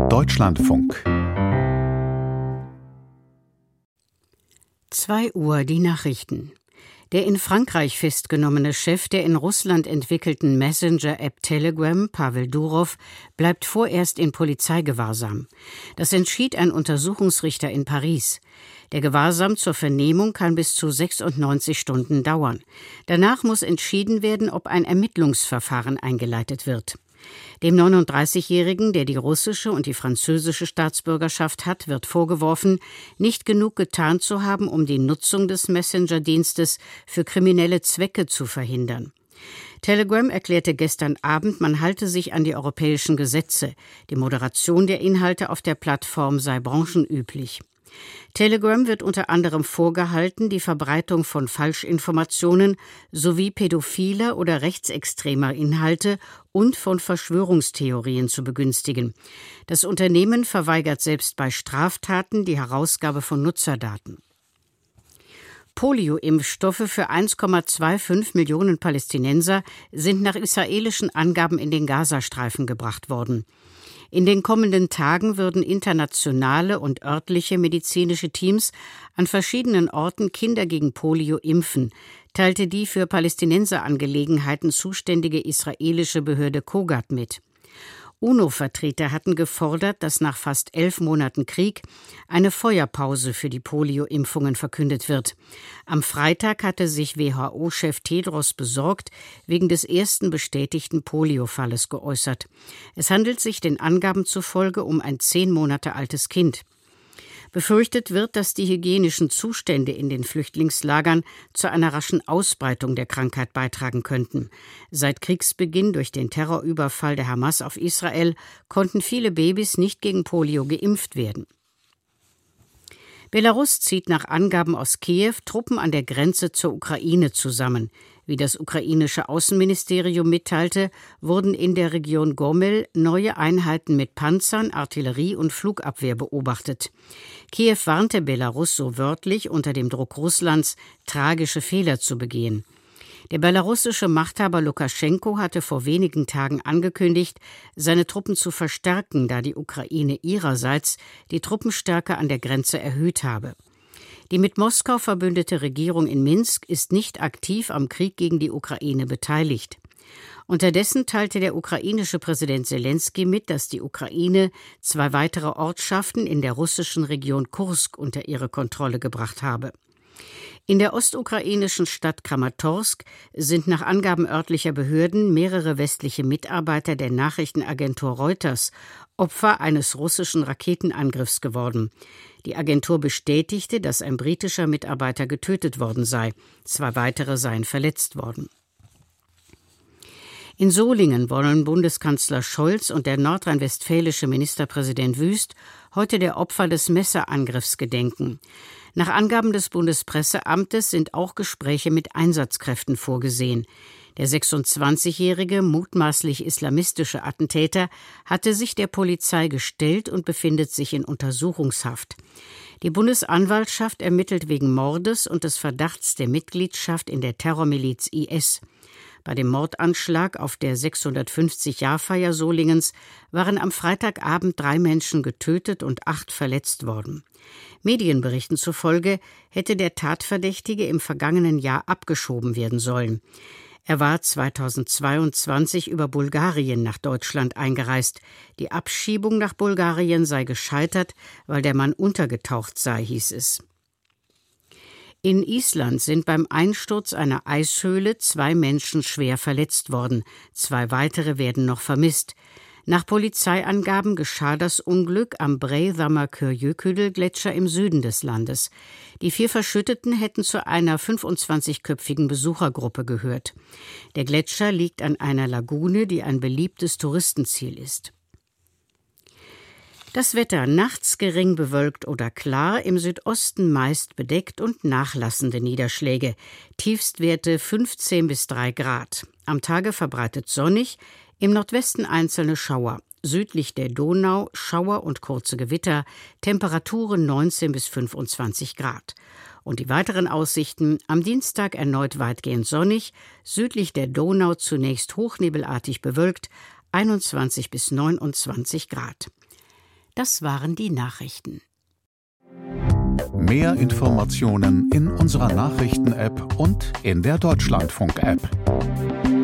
Deutschlandfunk 2 Uhr die Nachrichten. Der in Frankreich festgenommene Chef der in Russland entwickelten Messenger-App Telegram, Pavel Durov, bleibt vorerst in Polizeigewahrsam. Das entschied ein Untersuchungsrichter in Paris. Der Gewahrsam zur Vernehmung kann bis zu 96 Stunden dauern. Danach muss entschieden werden, ob ein Ermittlungsverfahren eingeleitet wird. Dem 39-Jährigen, der die russische und die französische Staatsbürgerschaft hat, wird vorgeworfen, nicht genug getan zu haben, um die Nutzung des Messenger-Dienstes für kriminelle Zwecke zu verhindern. Telegram erklärte gestern Abend, man halte sich an die europäischen Gesetze. Die Moderation der Inhalte auf der Plattform sei branchenüblich. Telegram wird unter anderem vorgehalten, die Verbreitung von Falschinformationen sowie pädophiler oder rechtsextremer Inhalte und von Verschwörungstheorien zu begünstigen. Das Unternehmen verweigert selbst bei Straftaten die Herausgabe von Nutzerdaten. Polio-Impfstoffe für 1,25 Millionen Palästinenser sind nach israelischen Angaben in den Gazastreifen gebracht worden. In den kommenden Tagen würden internationale und örtliche medizinische Teams an verschiedenen Orten Kinder gegen Polio impfen, teilte die für Palästinenserangelegenheiten zuständige israelische Behörde Kogat mit. UNO-Vertreter hatten gefordert, dass nach fast 11 Monaten Krieg eine Feuerpause für die Polio-Impfungen verkündet wird. Am Freitag hatte sich WHO-Chef Tedros besorgt wegen des ersten bestätigten Polio-Falles geäußert. Es handelt sich den Angaben zufolge um ein 10 Monate altes Kind. Befürchtet wird, dass die hygienischen Zustände in den Flüchtlingslagern zu einer raschen Ausbreitung der Krankheit beitragen könnten. Seit Kriegsbeginn durch den Terrorüberfall der Hamas auf Israel konnten viele Babys nicht gegen Polio geimpft werden. Belarus zieht nach Angaben aus Kiew Truppen an der Grenze zur Ukraine zusammen. Wie das ukrainische Außenministerium mitteilte, wurden in der Region Gomel neue Einheiten mit Panzern, Artillerie und Flugabwehr beobachtet. Kiew warnte Belarus so wörtlich, unter dem Druck Russlands tragische Fehler zu begehen. Der belarussische Machthaber Lukaschenko hatte vor wenigen Tagen angekündigt, seine Truppen zu verstärken, da die Ukraine ihrerseits die Truppenstärke an der Grenze erhöht habe. Die mit Moskau verbündete Regierung in Minsk ist nicht aktiv am Krieg gegen die Ukraine beteiligt. Unterdessen teilte der ukrainische Präsident Selenskyj mit, dass die Ukraine 2 weitere Ortschaften in der russischen Region Kursk unter ihre Kontrolle gebracht habe. In der ostukrainischen Stadt Kramatorsk sind nach Angaben örtlicher Behörden mehrere westliche Mitarbeiter der Nachrichtenagentur Reuters Opfer eines russischen Raketenangriffs geworden. Die Agentur bestätigte, dass ein britischer Mitarbeiter getötet worden sei. 2 weitere seien verletzt worden. In Solingen wollen Bundeskanzler Scholz und der nordrhein-westfälische Ministerpräsident Wüst heute der Opfer des Messerangriffs gedenken. Nach Angaben des Bundespresseamtes sind auch Gespräche mit Einsatzkräften vorgesehen. Der 26-jährige, mutmaßlich islamistische Attentäter hatte sich der Polizei gestellt und befindet sich in Untersuchungshaft. Die Bundesanwaltschaft ermittelt wegen Mordes und des Verdachts der Mitgliedschaft in der Terrormiliz IS. Bei dem Mordanschlag auf der 650-Jahr-Feier Solingens waren am Freitagabend 3 Menschen getötet und 8 verletzt worden. Medienberichten zufolge hätte der Tatverdächtige im vergangenen Jahr abgeschoben werden sollen. Er war 2022 über Bulgarien nach Deutschland eingereist. Die Abschiebung nach Bulgarien sei gescheitert, weil der Mann untergetaucht sei, hieß es. In Island sind beim Einsturz einer Eishöhle 2 Menschen schwer verletzt worden. 2 weitere werden noch vermisst. Nach Polizeiangaben geschah das Unglück am Breiðamerkurjökull-Gletscher im Süden des Landes. Die 4 Verschütteten hätten zu einer 25-köpfigen Besuchergruppe gehört. Der Gletscher liegt an einer Lagune, die ein beliebtes Touristenziel ist. Das Wetter nachts gering bewölkt oder klar, im Südosten meist bedeckt und nachlassende Niederschläge. Tiefstwerte 15 bis 3 Grad. Am Tage verbreitet sonnig, im Nordwesten einzelne Schauer. Südlich der Donau Schauer und kurze Gewitter, Temperaturen 19 bis 25 Grad. Und die weiteren Aussichten: am Dienstag erneut weitgehend sonnig, südlich der Donau zunächst hochnebelartig bewölkt, 21 bis 29 Grad. Das waren die Nachrichten. Mehr Informationen in unserer Nachrichten-App und in der Deutschlandfunk-App.